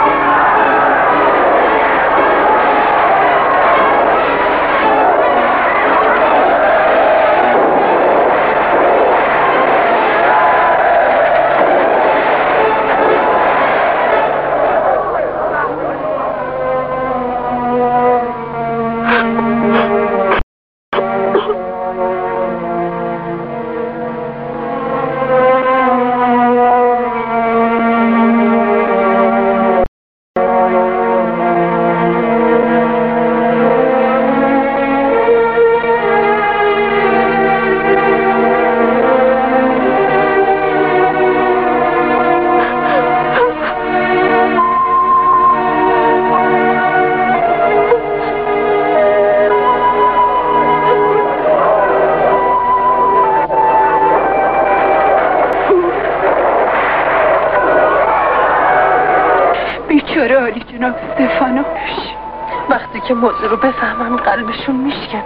دکتر عالی جناب استفانو. وقتی که موضوع رو بفهمم قلبشون میشکنه،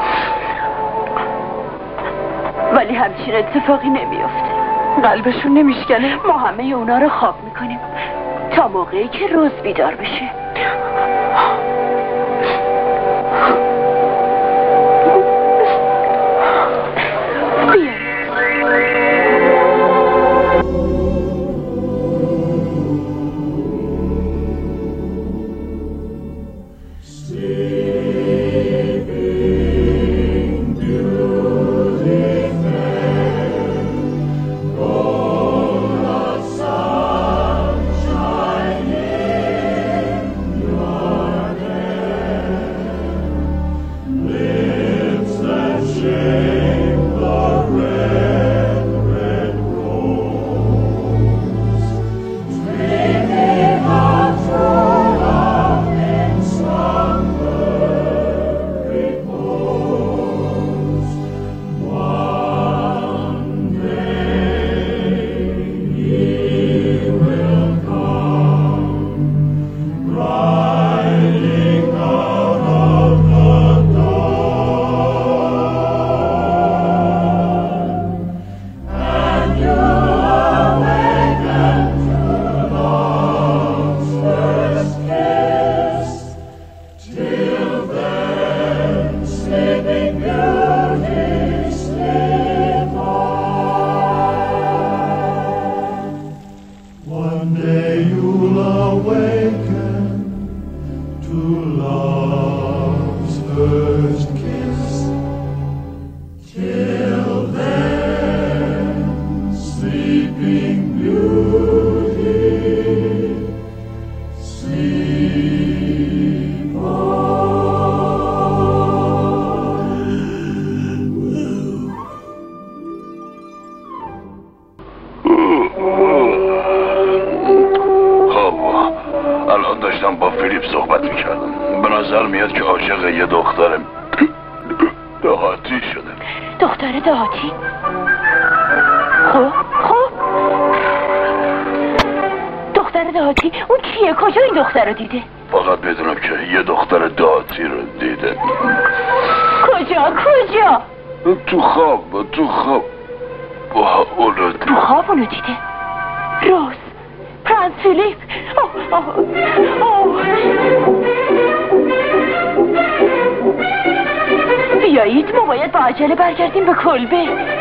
ولی همچین اتفاقی نمیافته. قلبشون نمیشکنه. ما همه اونا رو خواب میکنیم تا موقعی که روز بیدار بشه. فقط بدونم که یه دختر دهاتی رو دیده. کجا؟ تو خواب تو خواب اونو دیده؟ روز پرنس فیلیپ. بیایید ما باید با عجله برگردیم به کلبه.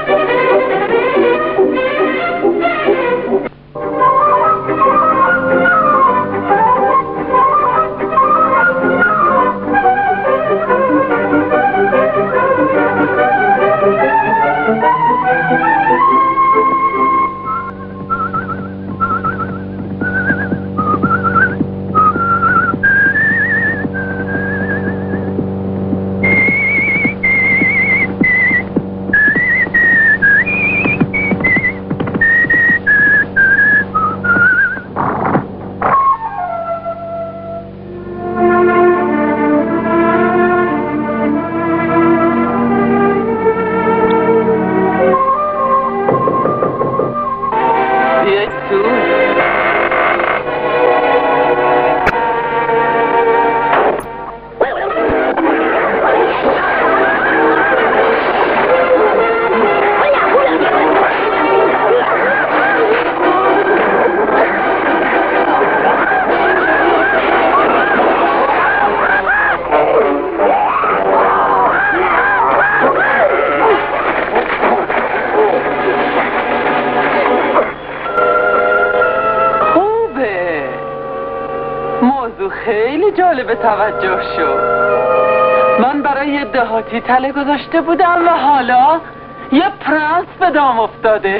به توجه شو. من برای یه دهاتی تله گذاشته بودم و حالا یه پرنس به دام افتاده.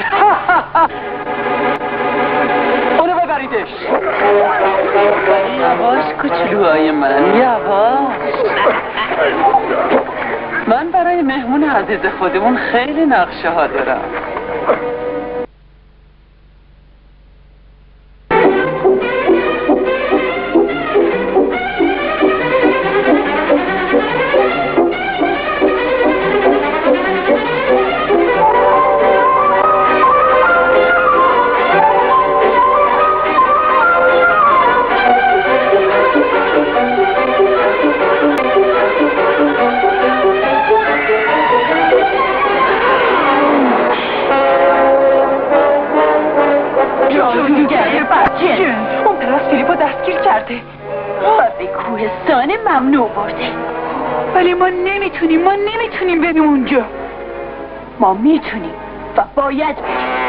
اونو ببریدش. یواش کوچولوهای من، یواش. من برای مهمون عزیز خودمون خیلی نقشه ها دارم. ممنوع برده، ولی ما نمیتونیم بریم اونجا. ما میتونیم و باید بریم.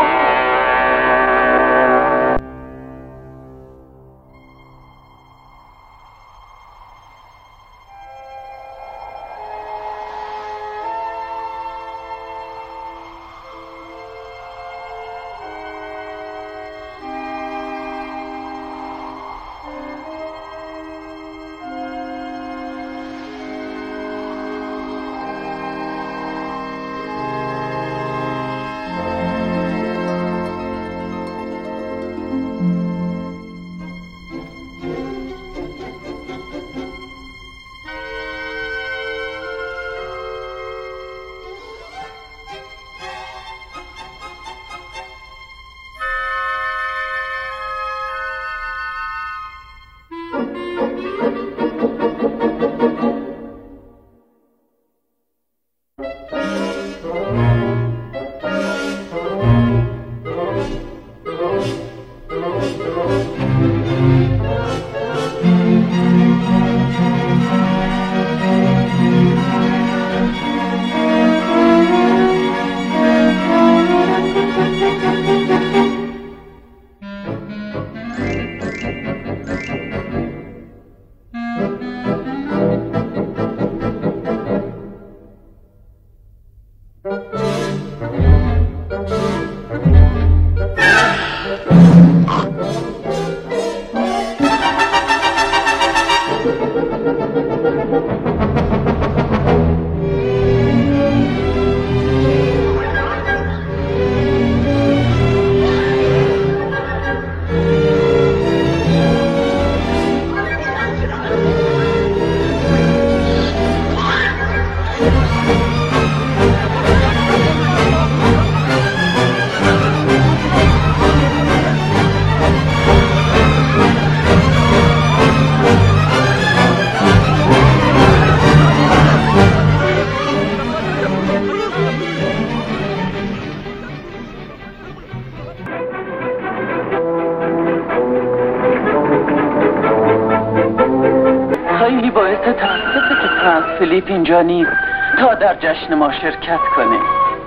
فیلیپ اینجا نیست تا در جشن ما شرکت کنه.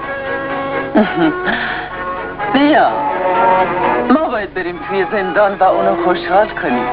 بیا، ما باید بریم توی زندان و اونو خوشحال کنیم.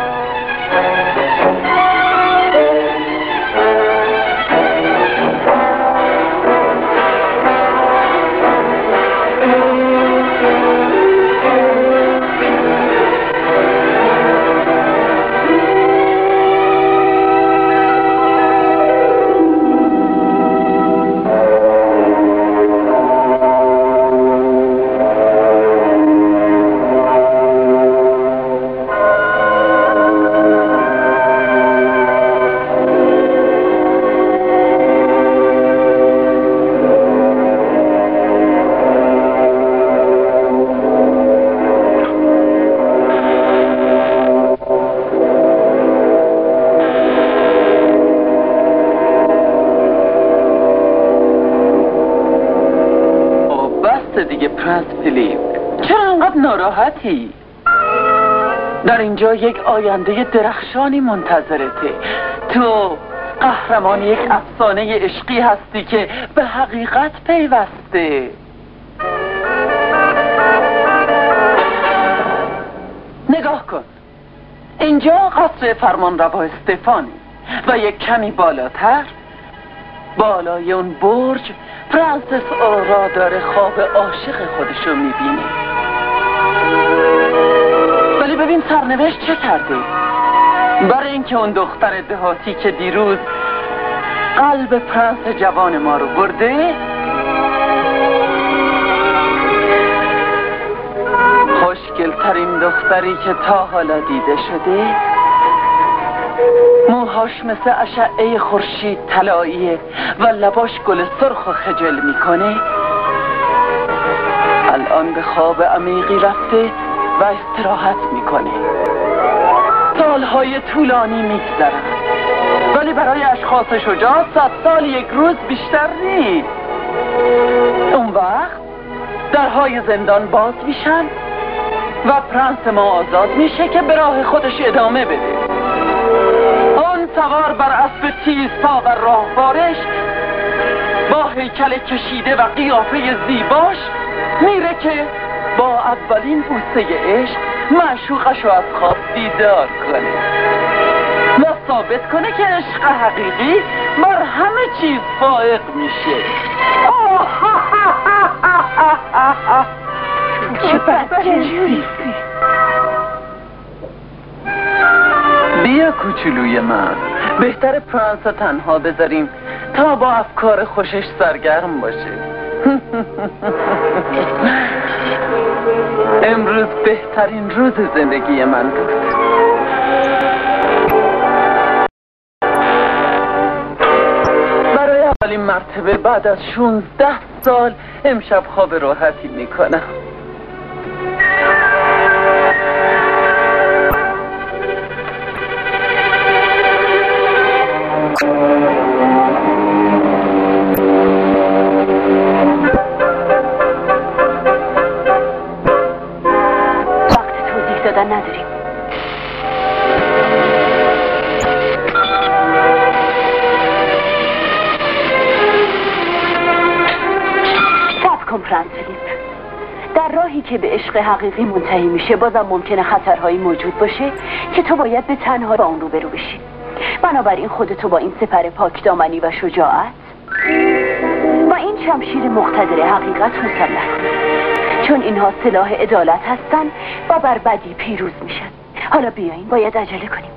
دیگه پرنس فیلیپ، چرا انقدر ناراحتی؟ در اینجا یک آینده درخشانی منتظرته. تو قهرمان یک افسانه عشقی هستی که به حقیقت پیوسته. نگاه کن، اینجا قصر فرمانروا استفانی و یک کمی بالاتر، بالای اون برج، پرنسس اورورا داره خواب عاشق خودشو میبینه. ولی ببین سرنوشت چه کرده. برای اینکه اون دختر دهاتی که دیروز قلب پرنس جوان ما رو برده، خوشگل‌ترین دختری که تا حالا دیده شده، موهاش مثل اشعه خورشید طلاییه و لباش گل سرخ و خجل میکنه، الان به خواب عمیقی رفته و استراحت میکنه. سالهای طولانی میگذرن، ولی برای اشخاص شجاع 100 سال یک روز بیشتر نیست. اون وقت درهای زندان باز میشن و پرنس ما آزاد میشه که به راه خودش ادامه بده. اون سوار بر اسب تیز پا و راهوارش با هیکل کشیده و قیافه زیباش میره که با اولین بوسه عشق معشوقش رو از خواب بیدار کنه و ثابت کنه که عشق حقیقی بر همه چیز فائق میشه. چه بدجنسی. بیا کوچولوی من، بهتر پرنس رو تنها بذاریم تا با افکار خوشش سرگرم باشه. امروز بهترین روز زندگی من بود. برای اولین مرتبه بعد از 16 سال امشب خواب راحتی میکنم. نداریم. صبر کن پرنس فیلیپ. در راهی که به عشق حقیقی منتهی میشه بازم ممکنه خطرهایی موجود باشه که تو باید به تنها با اون روبرو بشی. بنابراین خودتو با این سپر پاکدامنی و شجاعت با این شمشیر مقتدر حقیقت مسلح کن، چون اینها سلاح عدالت هستن و بر بدی پیروز میشن. حالا بیاین، باید عجله کنیم.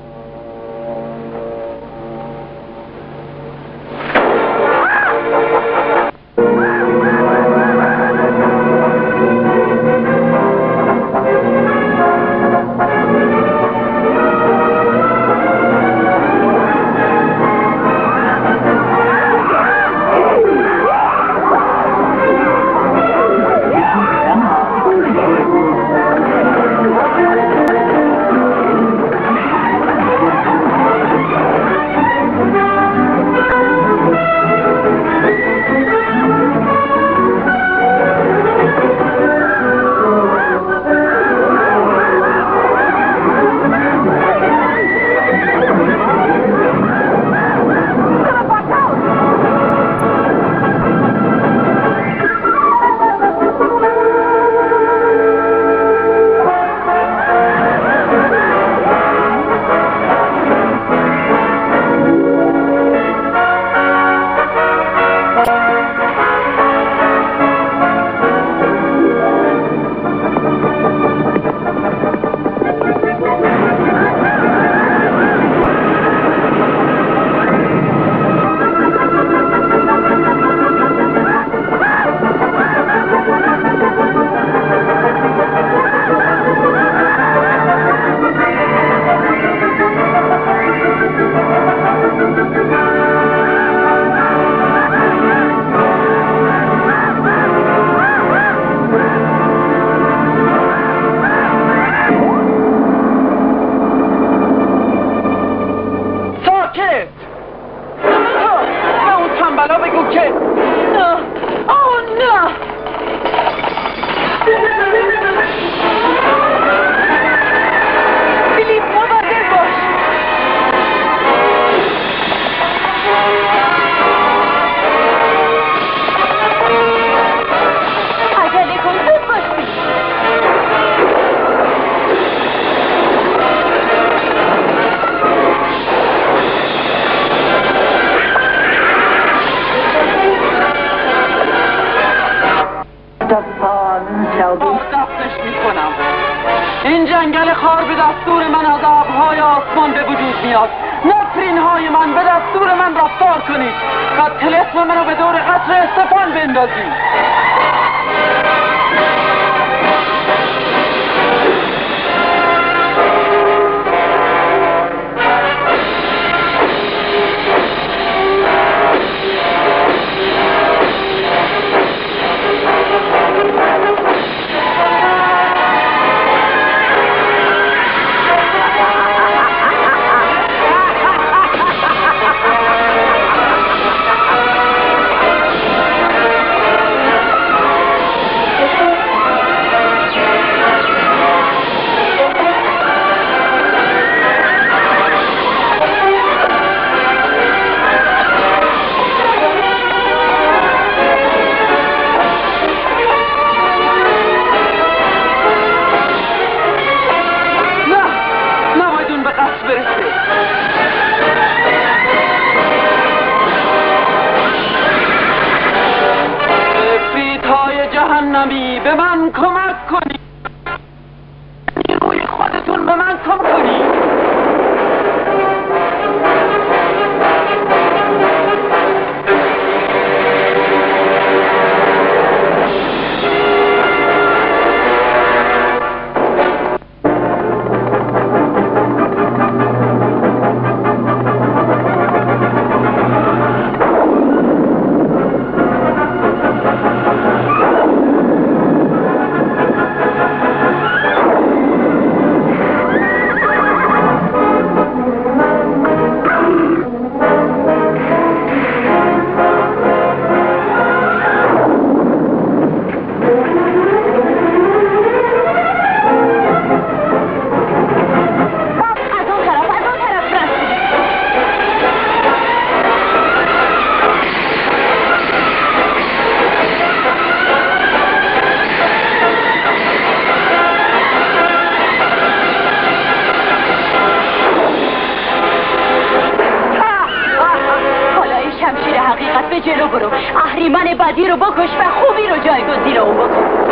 این جنگل خار به دستور من از ابرهای آسمان به وجود میاد. نفرین های من به دستور من رفتار کنید و طلسم منو به دور قصر استفان بندازید. جهنمی به من کمک کنید. نیروی خودتون به من کمک کنید. اهریمن بدی رو بکش و خوبی رو جایگزین اون بکن.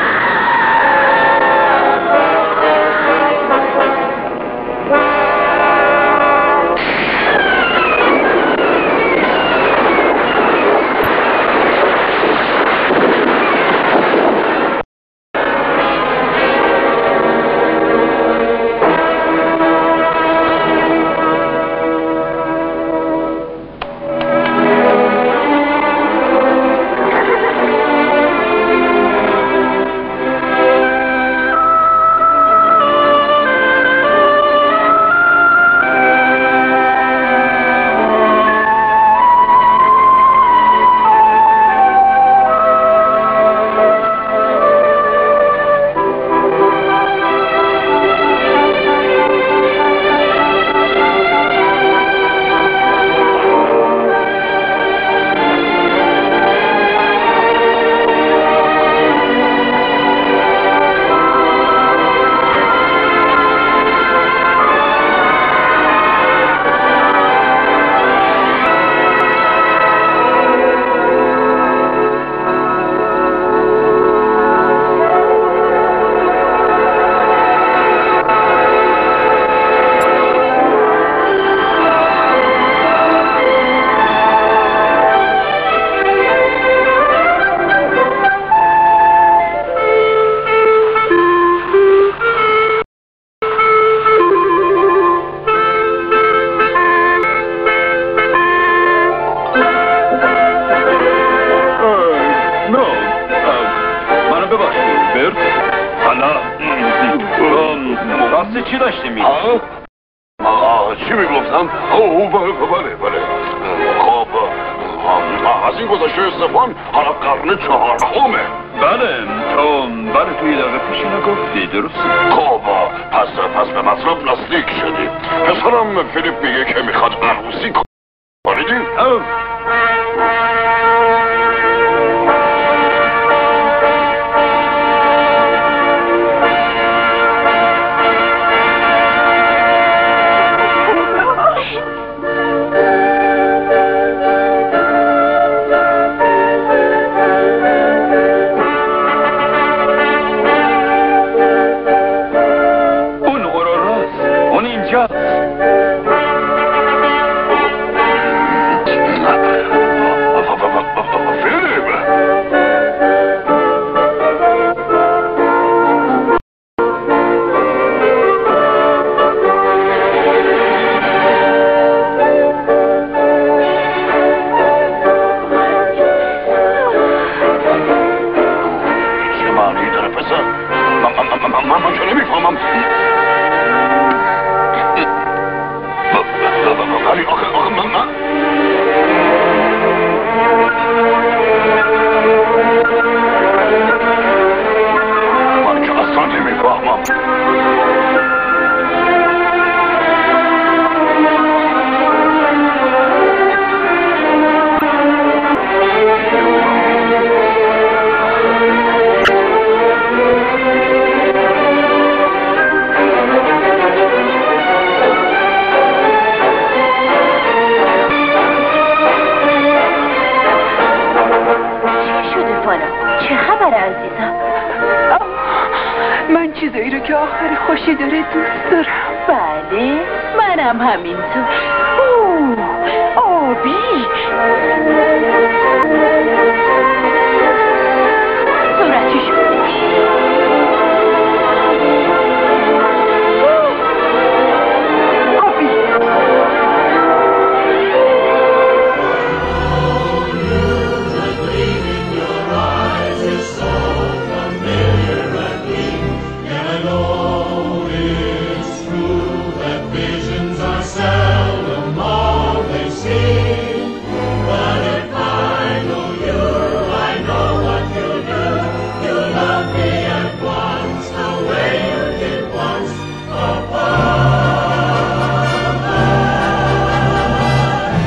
چی داشتی می؟ چی میگفتم؟ بله خب از این گذشته استفان حالا قرن 14. بله تو توی دقیقه پیش نگفتی درست؟ خب پس به مطلب نزدیک شدی. پسرم فیلیپ میگه که میخواد عروسی کنیدی؟ چه خواهر عزیزم. من چیزایی رو که آخر خوشی داره دوست دارم. بله منم همینطور. آبی صورتشو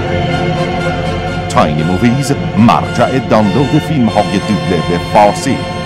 تاینی موویز، مرجع دانلود فیلم های دوبله به فارسی.